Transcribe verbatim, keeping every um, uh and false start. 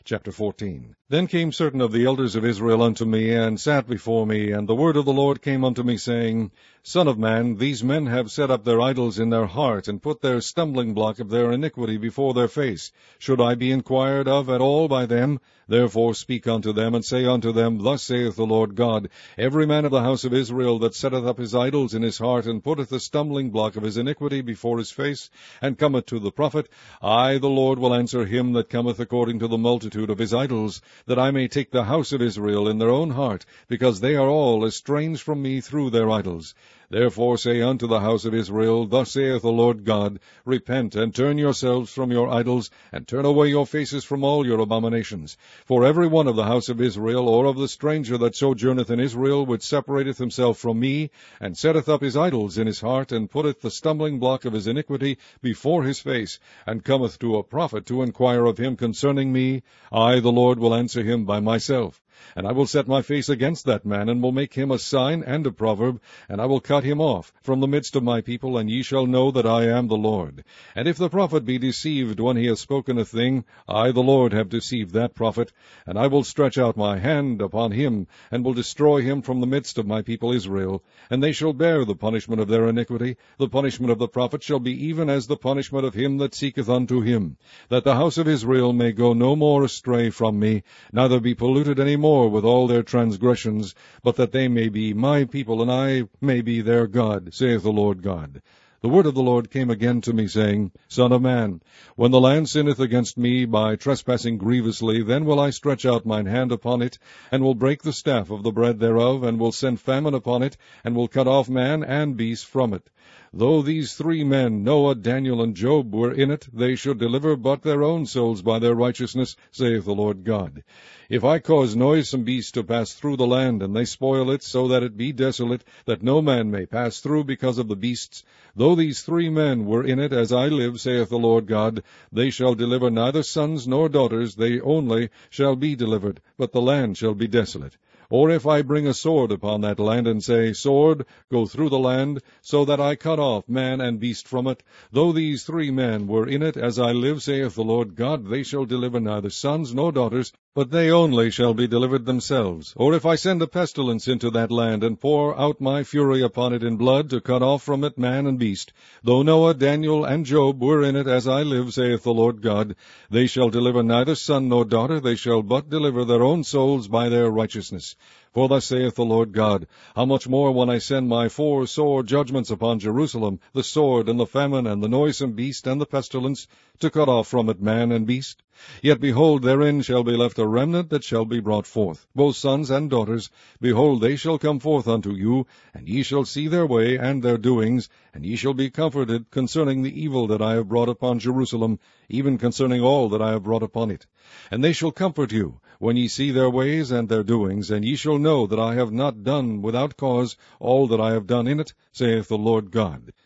Chapter fourteen. Then came certain of the elders of Israel unto me, and sat before me, and the word of the Lord came unto me, saying, Son of man, these men have set up their idols in their heart, and put their stumbling block of their iniquity before their face. Should I be inquired of at all by them? Therefore speak unto them, and say unto them, Thus saith the Lord God, Every man of the house of Israel that setteth up his idols in his heart, and putteth the stumbling block of his iniquity before his face, and cometh to the prophet, I, the Lord, will answer him that cometh according to the multitude of his idols, that I may take the house of Israel in their own heart, because they are all estranged from me through their idols. Therefore say unto the house of Israel, Thus saith the Lord God, Repent, and turn yourselves from your idols, and turn away your faces from all your abominations. For every one of the house of Israel, or of the stranger that sojourneth in Israel, which separateth himself from me, and setteth up his idols in his heart, and putteth the stumbling block of his iniquity before his face, and cometh to a prophet to inquire of him concerning me, I, the Lord, will answer him by myself. And I will set my face against that man, and will make him a sign and a proverb, and I will cut him off from the midst of my people, and ye shall know that I am the Lord. And if the prophet be deceived when he hath spoken a thing, I, the Lord, have deceived that prophet, and I will stretch out my hand upon him, and will destroy him from the midst of my people Israel. And they shall bear the punishment of their iniquity. The punishment of the prophet shall be even as the punishment of him that seeketh unto him, that the house of Israel may go no more astray from me, neither be polluted any more with all their transgressions, but that they may be my people, and I may be their God, saith the Lord God. The word of the Lord came again to me, saying, Son of man, when the land sinneth against me by trespassing grievously, then will I stretch out mine hand upon it, and will break the staff of the bread thereof, and will send famine upon it, and will cut off man and beast from it. Though these three men, Noah, Daniel, and Job, were in it, they should deliver but their own souls by their righteousness, saith the Lord God. If I cause noisome beasts to pass through the land, and they spoil it, so that it be desolate, that no man may pass through because of the beasts, though these three men were in it, as I live, saith the Lord God, they shall deliver neither sons nor daughters, they only shall be delivered, but the land shall be desolate. Or if I bring a sword upon that land, and say, Sword, go through the land, so that I cut off man and beast from it, though these three men were in it, as I live, saith the Lord God, they shall deliver neither sons nor daughters, but they only shall be delivered themselves. Or if I send a pestilence into that land, and pour out my fury upon it in blood, to cut off from it man and beast, though Noah, Daniel, and Job were in it, as I live, saith the Lord God, they shall deliver neither son nor daughter, they shall but deliver their own souls by their righteousness. For thus saith the Lord God, How much more when I send my four sore judgments upon Jerusalem, the sword, and the famine, and the noisome beast, and the pestilence, to cut off from it man and beast? Yet behold, therein shall be left a remnant that shall be brought forth, both sons and daughters. Behold, they shall come forth unto you, and ye shall see their way and their doings, and ye shall be comforted concerning the evil that I have brought upon Jerusalem, even concerning all that I have brought upon it. And they shall comfort you, when ye see their ways and their doings, and ye shall know that I have not done without cause all that I have done in it, saith the Lord God.